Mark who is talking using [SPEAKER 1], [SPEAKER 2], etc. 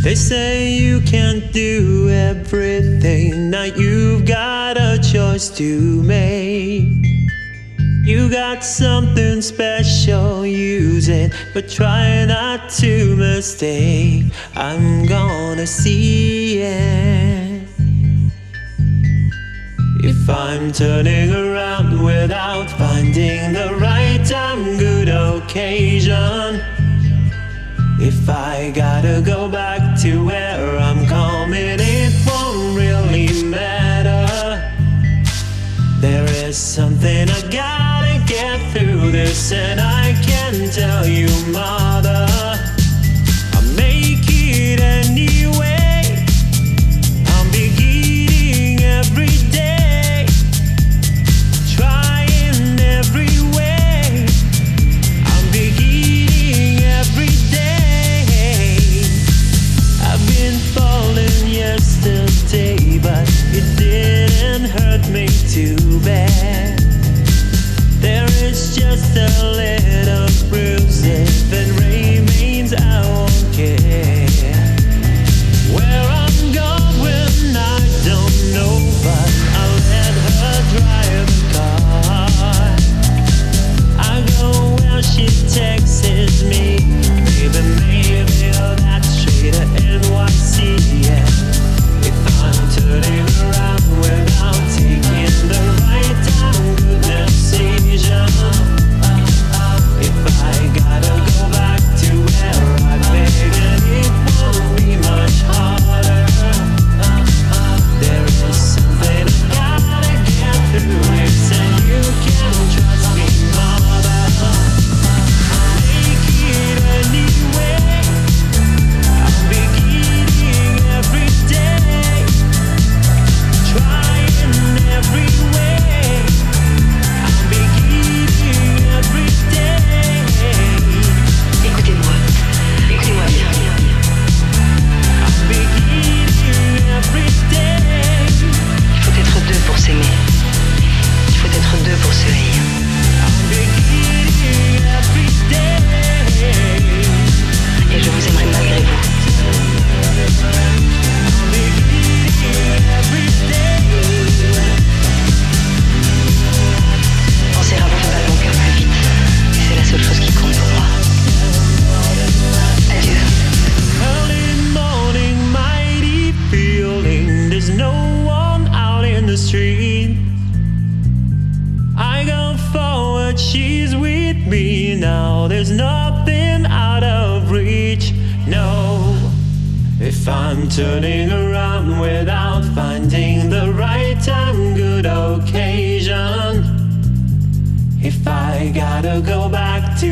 [SPEAKER 1] They say you can't do everything. Now you've got a choice to make. You got something special, use it, but try not to mistake. I'm gonna see it. If I'm turning around without finding the right time, good occasion. If I gotta go back to where I'm coming, it won't really matter. There is something I gotta get through this, and I can tell you, mother, I'll make it anyway. I'm beginning every day, trying every way. I'm beginning every day. I've been falling yesterday, but it didn't hurt me too bad. There is just a little bruise. If it remains, I won't care. Where I'm going, I don't know, but I'll let her drive the car. I go where she texts me. Maybe that's straight to NYC, yeah. If I'm turning around without taking the right time, good decision. If I gotta go back to where I began, it won't be much harder. There is something I gotta get through this, and you can trust me, mother. Make it anyway. I'm beginning every day, trying every way. I'm beginning every day.
[SPEAKER 2] Écoutez-moi, écoutez-moi bien.
[SPEAKER 1] I'm beginning every day.
[SPEAKER 2] Il faut être deux pour s'aimer. Il faut être deux pour se haïr.
[SPEAKER 1] I'm beginning every day.
[SPEAKER 2] Et je vous aimerai malgré vous.
[SPEAKER 1] I'm beginning every day.
[SPEAKER 2] Penser avant de battre mon cœur plus vite. C'est la seule chose qui compte pour moi. Adieu.
[SPEAKER 1] Early morning, mighty feeling. There's no one out in the street. I go forward, she's with me now. There's nothing out of reach, no. If I'm turning around without finding the right time, good occasion. If I gotta go back to